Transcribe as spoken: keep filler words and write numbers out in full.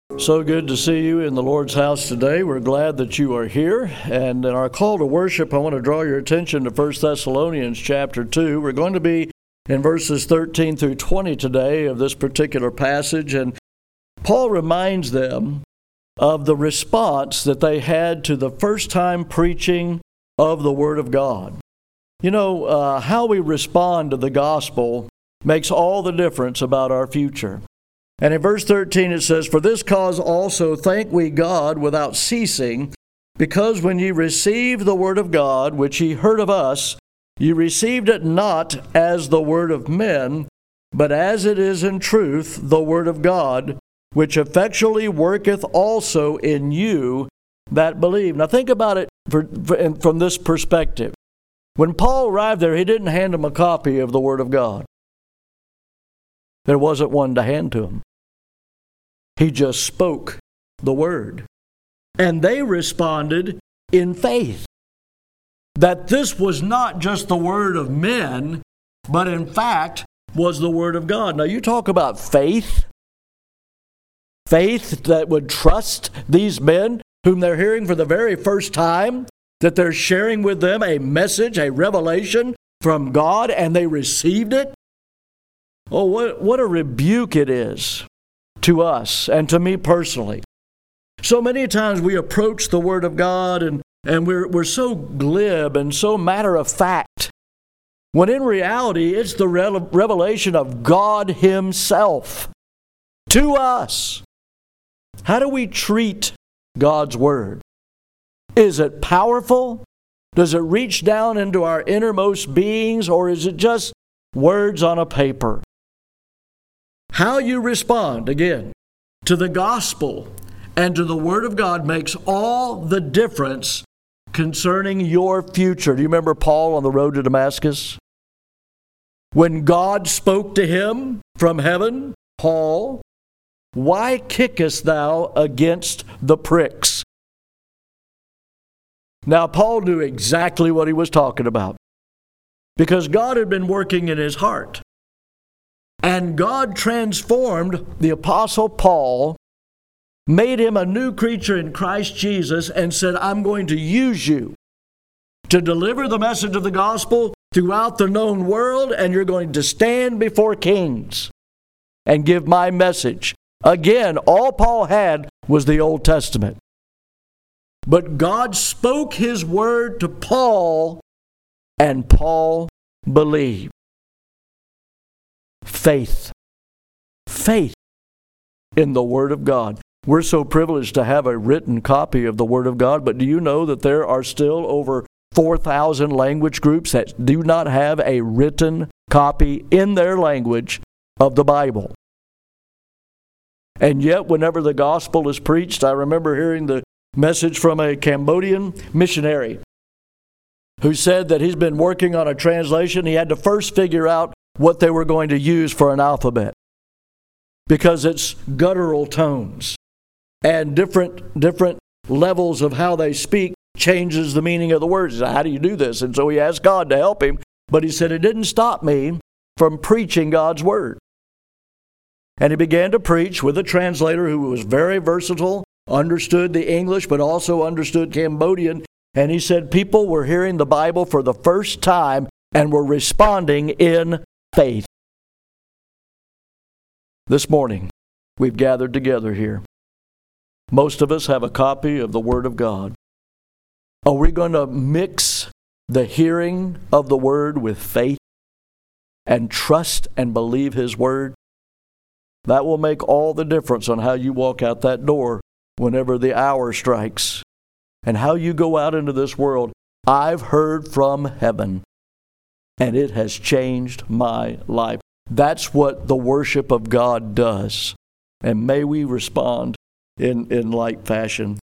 So good to see you in the Lord's house today. We're glad that you are here. And in our call to worship, I want to draw your attention to First Thessalonians chapter two. We're going to be in verses thirteen through twenty today of this particular passage. And Paul reminds them of the response that they had to the first time preaching of the Word of God. You know, uh, how we respond to the gospel makes all the difference about our future. And in verse thirteen it says, "For this cause also thank we God without ceasing, because when ye received the word of God, which ye heard of us, ye received it not as the word of men, but as it is in truth the word of God, which effectually worketh also in you that believe." Now think about it for, for, from this perspective. When Paul arrived there, he didn't hand them a copy of the word of God. There wasn't one to hand to him. He just spoke the word. And they responded in faith. That this was not just the word of men, but in fact was the word of God. Now you talk about faith. Faith that would trust these men whom they're hearing for the very first time, that they're sharing with them a message, a revelation from God, and they received it. Oh, what, what a rebuke it is to us and to me personally. So many times we approach the Word of God and, and we're, we're so glib and so matter of fact, when in reality it's the re- revelation of God Himself to us. How do we treat God's Word? Is it powerful? Does it reach down into our innermost beings, or is it just words on a paper? How you respond, again, to the gospel and to the Word of God makes all the difference concerning your future. Do you remember Paul on the road to Damascus? When God spoke to him from heaven, "Paul, why kickest thou against the pricks?" Now, Paul knew exactly what he was talking about, because God had been working in his heart. And God transformed the Apostle Paul, made him a new creature in Christ Jesus, and said, "I'm going to use you to deliver the message of the gospel throughout the known world, and you're going to stand before kings and give my message." Again, all Paul had was the Old Testament. But God spoke His word to Paul, and Paul believed. Faith. Faith in the Word of God. We're so privileged to have a written copy of the Word of God, but do you know that there are still over four thousand language groups that do not have a written copy in their language of the Bible? And yet, whenever the gospel is preached, I remember hearing the message from a Cambodian missionary who said that he's been working on a translation. He had to first figure out what they were going to use for an alphabet, because it's guttural tones and different different levels of how they speak changes the meaning of the words. He said, "How do you do this?" And so he asked God to help him, but he said, "It didn't stop me from preaching God's word." And he began to preach with a translator who was very versatile, understood the English, but also understood Cambodian. And he said people were hearing the Bible for the first time and were responding in faith. This morning, we've gathered together here. Most of us have a copy of the Word of God. Are we going to mix the hearing of the Word with faith and trust and believe His Word? That will make all the difference on how you walk out that door whenever the hour strikes, and how you go out into this world. I've heard from heaven, and it has changed my life. That's what the worship of God does. And may we respond in, in like fashion.